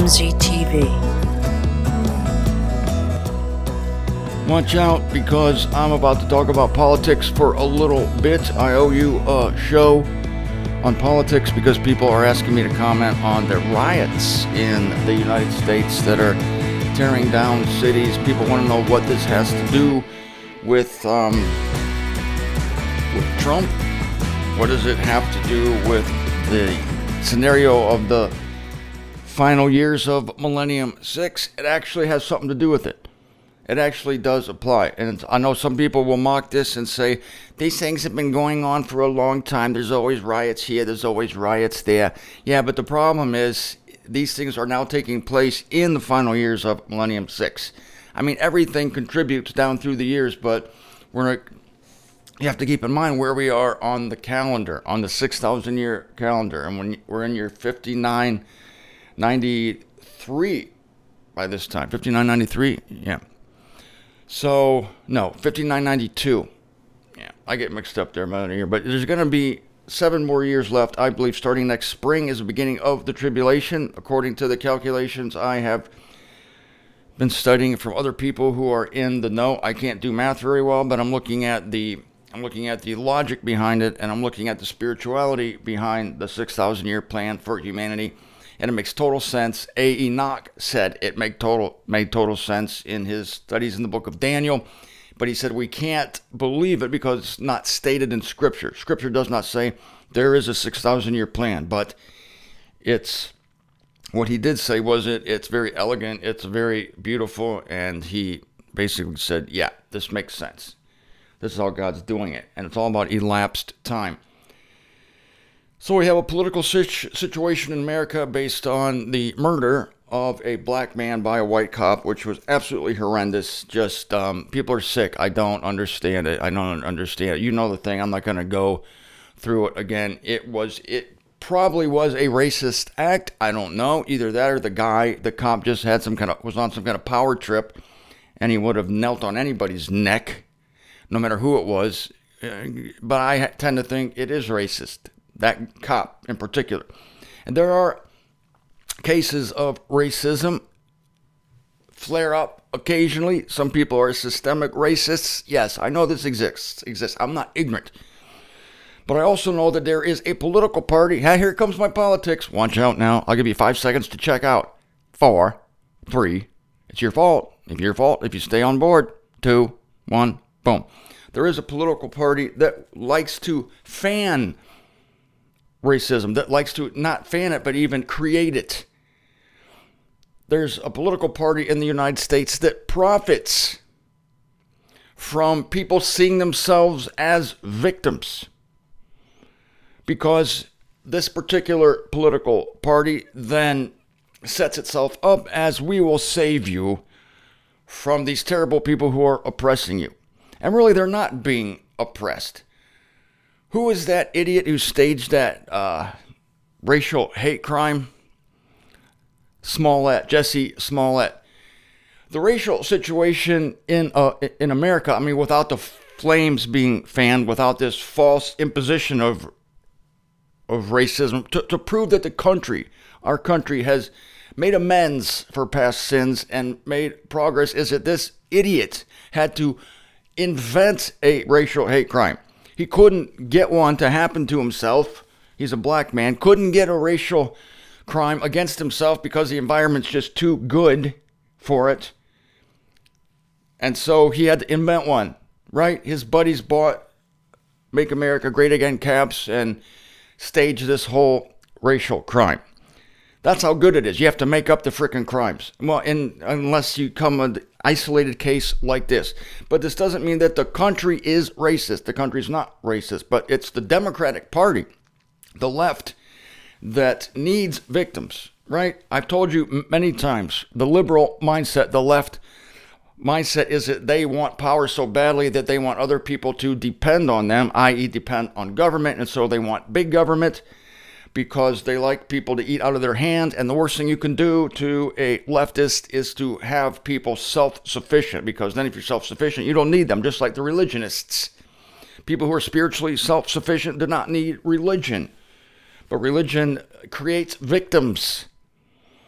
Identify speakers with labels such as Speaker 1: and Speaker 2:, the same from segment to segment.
Speaker 1: MZTV.
Speaker 2: Watch out, because I'm about to talk about politics for a little bit. I owe you a show on politics because people are asking me to comment on the riots in the United States that are tearing down cities. People want to know what this has to do with Trump. What does it have to do with the scenario of the final years of Millennium 6? It actually has something to do with it. It actually does apply. And I know some people will mock this and say, these things have been going on for a long time. There's always riots here. There's always riots there. Yeah, but the problem is these things are now taking place in the final years of Millennium 6. I mean, everything contributes down through the years, but you have to keep in mind where we are on the calendar, on the 6,000 year calendar. And when we're in year 5993 by this time, 5993, yeah. So, no, 5992. Yeah, I get mixed up there about a year. But there's going to be 7 more years left, I believe. Starting next spring is the beginning of the tribulation, according to the calculations I have been studying from other people who are in the know. I can't do math very well, but I'm looking at the logic behind it, and I'm looking at the spirituality behind the 6,000 year plan for humanity. And it makes total sense. A. Enoch said it made total sense in his studies in the book of Daniel. But he said we can't believe it because it's not stated in Scripture. Scripture does not say there is a 6,000 year plan. But what he did say was it's very elegant, it's very beautiful. And he basically said, yeah, this makes sense. This is how God's doing it. And it's all about elapsed time. So we have a political situation in America based on the murder of a black man by a white cop, which was absolutely horrendous. Just people are sick. I don't understand it. You know the thing. I'm not going to go through it again. It probably was a racist act. I don't know. Either that or the cop just had was on some kind of power trip, and he would have knelt on anybody's neck, no matter who it was. But I tend to think it is racist. That cop in particular. And there are cases of racism flare up occasionally. Some people are systemic racists. Yes, I know this exists. I'm not ignorant. But I also know that there is a political party. Hey, here comes my politics. Watch out now. I'll give you 5 seconds to check out. 4, 3. It's your fault. If you stay on board. 2, 1, boom. There is a political party that likes to fan racism, that likes to not fan it, but even create it. There's a political party in the United States that profits from people seeing themselves as victims, because this particular political party then sets itself up as, we will save you from these terrible people who are oppressing you. And really, they're not being oppressed. Who is that idiot who staged that racial hate crime? Jesse Smollett. The racial situation in America, I mean, without the flames being fanned, without this false imposition of racism, to prove that our country has made amends for past sins and made progress, is that this idiot had to invent a racial hate crime. He couldn't get one to happen to himself. He's a black man. Couldn't get a racial crime against himself because the environment's just too good for it. And so he had to invent one, right? His buddies bought Make America Great Again caps and staged this whole racial crime. That's how good it is. You have to make up the frickin' crimes. Well, unless you come an isolated case like this. But this doesn't mean that the country is racist. The country's not racist. But it's the Democratic Party, the left, that needs victims, right? I've told you many times, the liberal mindset, the left mindset, is that they want power so badly that they want other people to depend on them, i.e. depend on government. And so they want big government, because they like people to eat out of their hand. And the worst thing you can do to a leftist is to have people self-sufficient, because then if you're self-sufficient, you don't need them, just like the religionists. People who are spiritually self-sufficient do not need religion. But religion creates victims.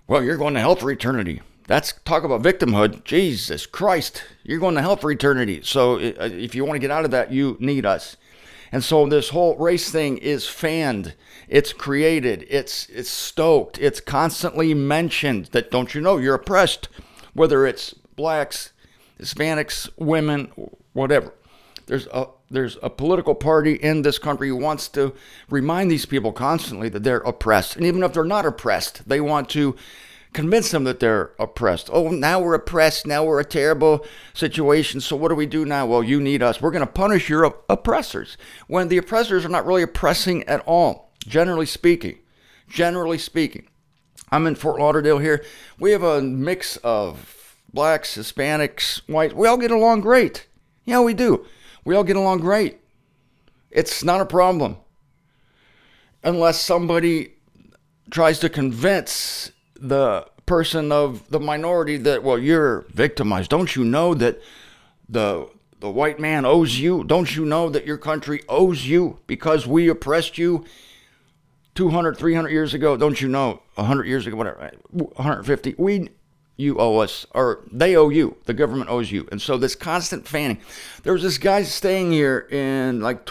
Speaker 2: Well, you're going to hell for eternity. That's talk about victimhood. Jesus Christ, you're going to hell for eternity. So if you want to get out of that, you need us. And so this whole race thing is fanned. It's created. It's stoked. It's constantly mentioned that, don't you know, you're oppressed, whether it's blacks, Hispanics, women, whatever. There's a political party in this country who wants to remind these people constantly that they're oppressed. And even if they're not oppressed, they want to convince them that they're oppressed. Oh, now we're oppressed. Now we're a terrible situation. So what do we do now? Well, you need us. We're going to punish your oppressors. When the oppressors are not really oppressing at all, generally speaking. Generally speaking. I'm in Fort Lauderdale here. We have a mix of blacks, Hispanics, whites. We all get along great. Yeah, we do. We all get along great. It's not a problem. Unless somebody tries to convince the person of the minority that, well, you're victimized. Don't you know that the white man owes you? Don't you know that your country owes you because we oppressed you 200, 300 years ago? Don't you know? 100 years ago, whatever, 150. You owe us, or they owe you. The government owes you. And so this constant fanning. There was this guy staying here in like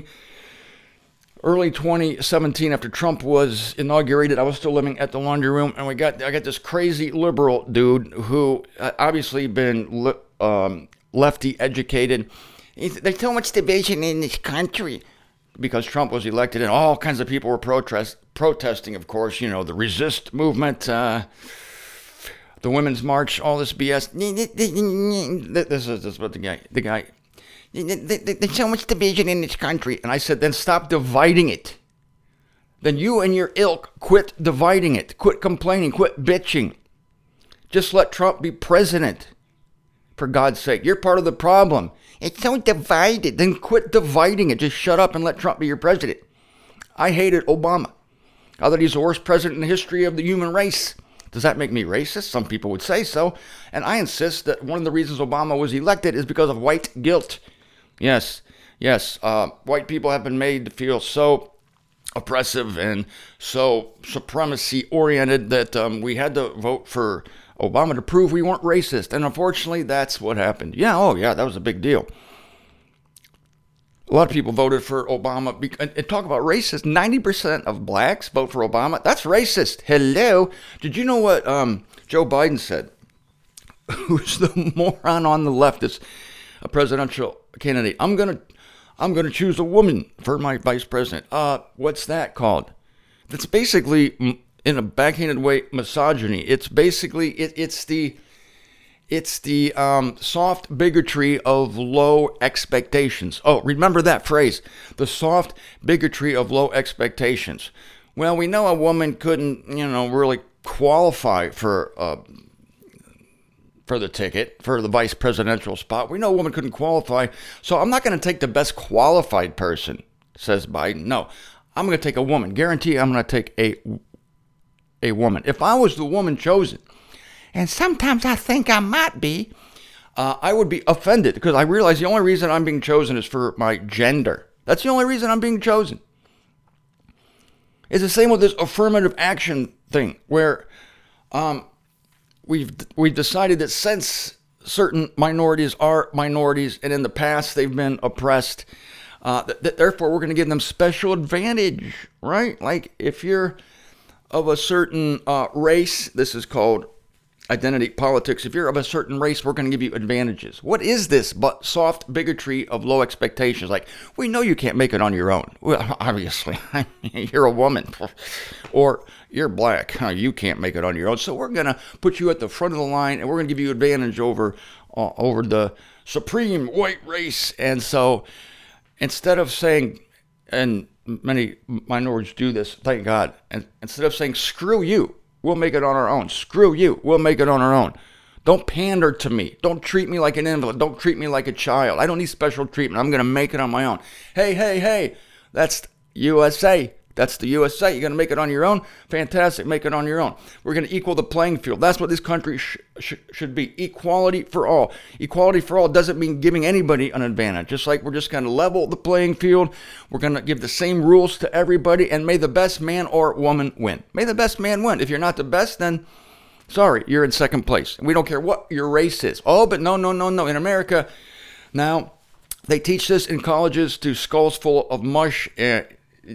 Speaker 2: early 2017 after Trump was inaugurated. I was still living at the laundry room, and I got this crazy liberal dude who obviously been lefty educated. There's so much division in this country because Trump was elected, and all kinds of people were protesting, of course, you know, the resist movement, the Women's March, all this BS. This is what the guy. There's so much division in this country. And I said, then stop dividing it. Then you and your ilk quit dividing it. Quit complaining. Quit bitching. Just let Trump be president. For God's sake. You're part of the problem. It's so divided. Then quit dividing it. Just shut up and let Trump be your president. I hated Obama. I thought he's the worst president in the history of the human race. Does that make me racist? Some people would say so. And I insist that one of the reasons Obama was elected is because of white guilt. Yes. White people have been made to feel so oppressive and so supremacy-oriented that we had to vote for Obama to prove we weren't racist. And unfortunately, that's what happened. Yeah, that was a big deal. A lot of people voted for Obama. And talk about racist. 90% of blacks vote for Obama. That's racist. Hello. Did you know what Joe Biden said? Who's the moron on the left is a presidential candidate. I'm gonna choose a woman for my vice president. What's that called? That's basically, in a backhanded way, misogyny. It's basically it's the soft bigotry of low expectations. Oh, remember that phrase, the soft bigotry of low expectations. Well, we know a woman couldn't, really qualify for the ticket, for the vice presidential spot. We know a woman couldn't qualify, so I'm not going to take the best qualified person, says Biden. No, I'm going to take a woman. Guarantee I'm going to take a woman. If I was the woman chosen, and sometimes I think I might be, I would be offended because I realize the only reason I'm being chosen is for my gender. That's the only reason I'm being chosen. It's the same with this affirmative action thing where we've decided that since certain minorities are minorities and in the past they've been oppressed, that therefore we're going to give them special advantage, right? Like if you're of a certain race, this is called identity politics. If you're of a certain race, we're going to give you advantages. What is this but soft bigotry of low expectations? Like, we know you can't make it on your own. Well, obviously, you're a woman or you're black. You can't make it on your own. So we're going to put you at the front of the line and we're going to give you advantage over the supreme white race. And so instead of saying, and many minorities do this, thank God, and instead of saying, screw you, we'll make it on our own. Screw you. We'll make it on our own. Don't pander to me. Don't treat me like an invalid. Don't treat me like a child. I don't need special treatment. I'm going to make it on my own. Hey. That's USA. That's the USA. You're going to make it on your own? Fantastic. Make it on your own. We're going to equal the playing field. That's what this country should be. Equality for all. Equality for all doesn't mean giving anybody an advantage. Just like we're just going to level the playing field. We're going to give the same rules to everybody, and may the best man or woman win. May the best man win. If you're not the best, then Sorry, you're in second place. We don't care what your race is. Oh, but no, no, no, no. In America, now, they teach this in colleges to skulls full of mush that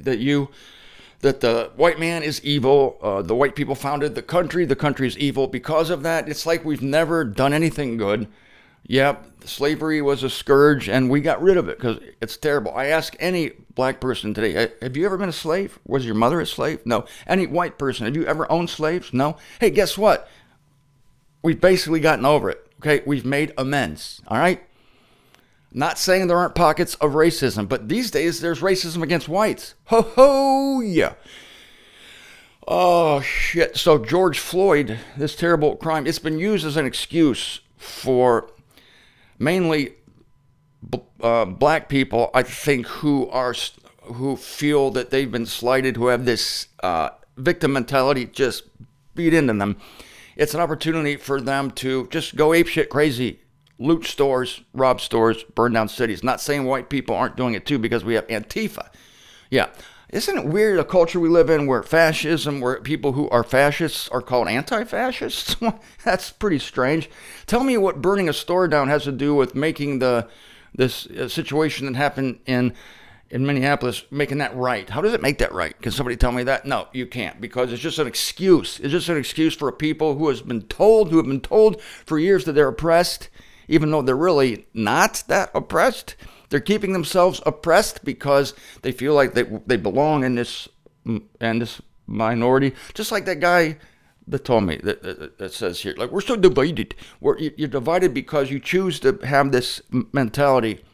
Speaker 2: the white man is evil. The white people founded the country. The country is evil because of that. It's like we've never done anything good. Yep, slavery was a scourge, and we got rid of it because it's terrible. I ask any black person today, have you ever been a slave? Was your mother a slave? No. Any white person, have you ever owned slaves? No. Hey, guess what? We've basically gotten over it. Okay, we've made amends. All right? Not saying there aren't pockets of racism, but these days there's racism against whites. Ho ho, yeah. Oh, shit. So George Floyd, this terrible crime, it's been used as an excuse for mainly black people, I think, who feel that they've been slighted, who have this victim mentality just beat into them. It's an opportunity for them to just go apeshit crazy, loot stores, rob stores, burn down cities. Not saying white people aren't doing it too, because we have Antifa. Yeah. Isn't it weird, a culture we live in where fascism, where people who are fascists are called anti-fascists? That's pretty strange. Tell me what burning a store down has to do with making this situation that happened in Minneapolis, making that right. How does it make that right? Can somebody tell me that? No, you can't, because it's just an excuse. It's just an excuse for people who have been told for years that they're oppressed, even though they're really not that oppressed. They're keeping themselves oppressed because they feel like they belong in this minority. Just like that guy that told me that says here, like, we're so divided. You're divided because you choose to have this mentality,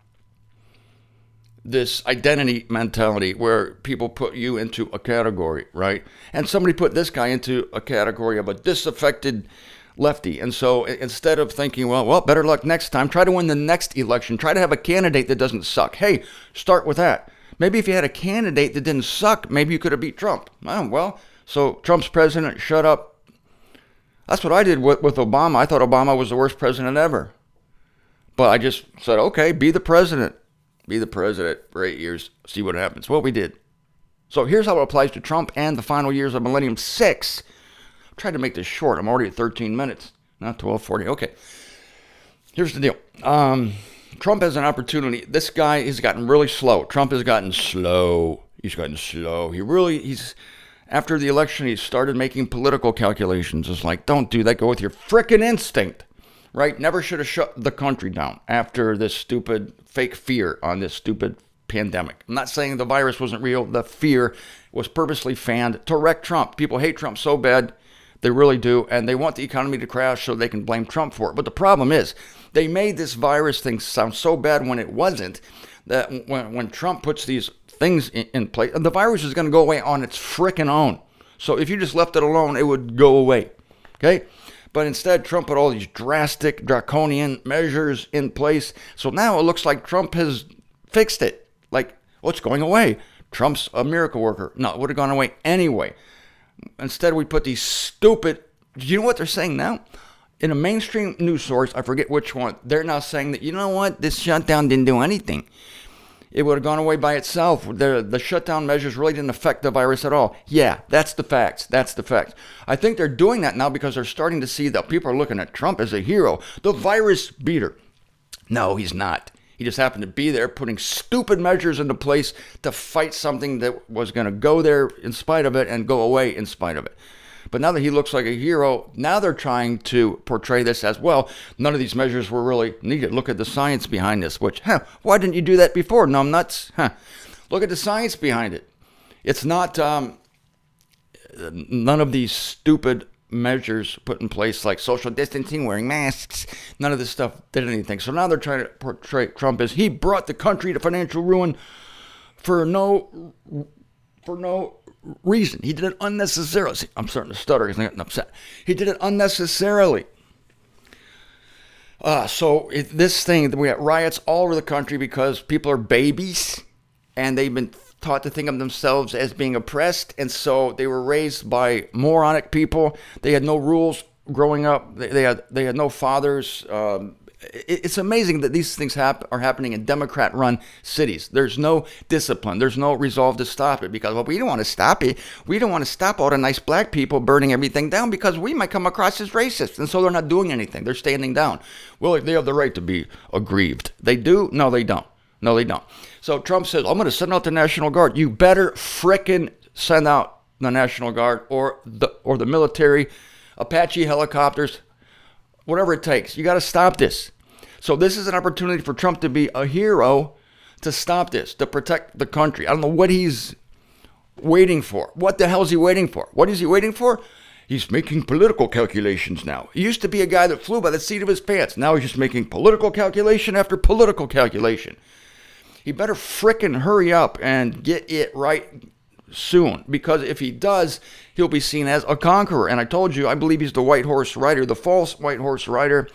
Speaker 2: this identity mentality, where people put you into a category, right? And somebody put this guy into a category of a disaffected lefty. And so instead of thinking, well, better luck next time, try to win the next election. Try to have a candidate that doesn't suck. Hey, start with that. Maybe if you had a candidate that didn't suck, maybe you could have beat Trump. Well, so Trump's president, shut up. That's what I did with Obama. I thought Obama was the worst president ever. But I just said, okay, be the president. Be the president for 8 years. See what happens. Well, we did. So here's how it applies to Trump and the final years of Millennium 6. Tried to make this short. I'm already at 13 minutes, not 12:40. Okay. Here's the deal. Trump has an opportunity. This guy has gotten really slow. Trump has gotten slow. He's gotten slow. He's after the election, he started making political calculations. It's like, don't do that. Go with your frickin' instinct, right? Never should have shut the country down after this stupid fake fear on this stupid pandemic. I'm not saying the virus wasn't real. The fear was purposely fanned to wreck Trump. People hate Trump so bad. They really do, and they want the economy to crash so they can blame Trump for it. But the problem is, they made this virus thing sound so bad when it wasn't, that when Trump puts these things in place, the virus is going to go away on its frickin' own. So if you just left it alone, it would go away, okay? But instead, Trump put all these drastic, draconian measures in place. So now it looks like Trump has fixed it. Like, oh, it's going away. Trump's a miracle worker. No, it would have gone away anyway. Instead, we put these stupid, do you know what they're saying now? In a mainstream news source, I forget which one, they're now saying that, you know what, this shutdown didn't do anything. It would have gone away by itself. The shutdown measures really didn't affect the virus at all. Yeah, that's the facts. That's the facts. I think they're doing that now because they're starting to see that people are looking at Trump as a hero, the virus beater. No, he's not. He just happened to be there putting stupid measures into place to fight something that was going to go there in spite of it and go away in spite of it. But now that he looks like a hero, now they're trying to portray this as, well, none of these measures were really needed. Look at the science behind this, which, why didn't you do that before? No, I'm nuts. Look at the science behind it. It's not none of these stupid measures put in place like social distancing, wearing masks. None of this stuff did anything. So now they're trying to portray Trump as he brought the country to financial ruin for no reason. He did it unnecessarily. See, I'm starting to stutter because I'm getting upset. He did it unnecessarily. This thing, we got riots all over the country because people are babies and they've been taught to think of themselves as being oppressed, and so they were raised by moronic people. They had no rules growing up. They had no fathers. it's amazing that these things are happening in Democrat-run cities. There's no discipline. There's no resolve to stop it because, well, we don't want to stop it. We don't want to stop all the nice black people burning everything down because we might come across as racist. And so they're not doing anything. They're standing down. Well, they have the right to be aggrieved. They do? No, they don't. No, they don't. So Trump says, I'm going to send out the National Guard. You better frickin' send out the National Guard or the military, Apache helicopters, whatever it takes. You got to stop this. So this is an opportunity for Trump to be a hero, to stop this, to protect the country. I don't know what he's waiting for. What the hell is he waiting for? What is he waiting for? He's making political calculations now. He used to be a guy that flew by the seat of his pants. Now he's just making political calculation after political calculation. He better frickin' hurry up and get it right soon, because if he does, he'll be seen as a conqueror. And I told you, I believe he's the white horse rider, the false white horse rider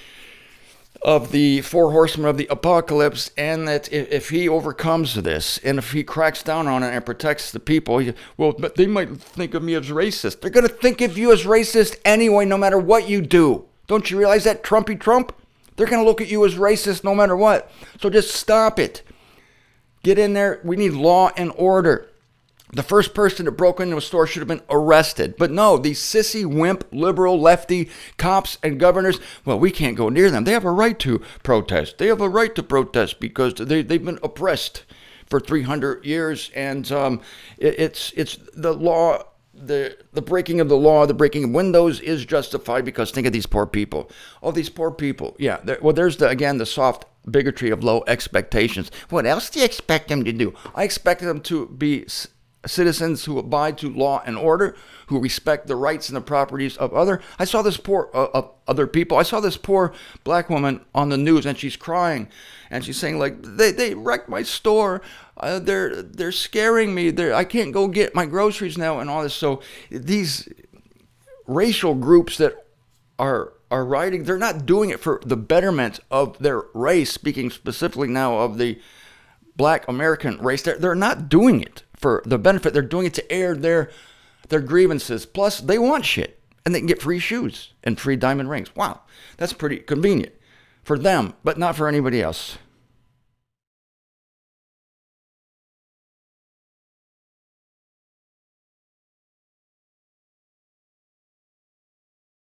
Speaker 2: of the four horsemen of the apocalypse, and that if he overcomes this, and if he cracks down on it and protects the people, well, but they might think of me as racist. They're going to think of you as racist anyway, no matter what you do. Don't you realize that, Trumpy Trump? They're going to look at you as racist no matter what. So just stop it. Get in there. We need law and order. The first person that broke into a store should have been arrested. But no, these sissy, wimp, liberal, lefty cops and governors, well, we can't go near them. They have a right to protest. They have a right to protest because they've been oppressed for 300 years. And it's the law, the breaking of the law, the breaking of windows is justified because think of these poor people. Oh, these poor people. Yeah, well, there's, the soft bigotry of low expectations. What else do you expect them to do? I expect them to be citizens who abide to law and order, who respect the rights and the properties of other. I saw this poor other people. I saw this poor black woman on the news, and she's crying, and she's saying like, they wrecked my store. They're scaring me. I can't go get my groceries now, and all this. So these racial groups that are rioting, they're not doing it for the betterment of their race. Speaking specifically now of the black American race, they're not doing it for the benefit. They're doing it to air their grievances. Plus, they want shit, and they can get free shoes and free diamond rings. Wow, that's pretty convenient for them, but not for anybody else.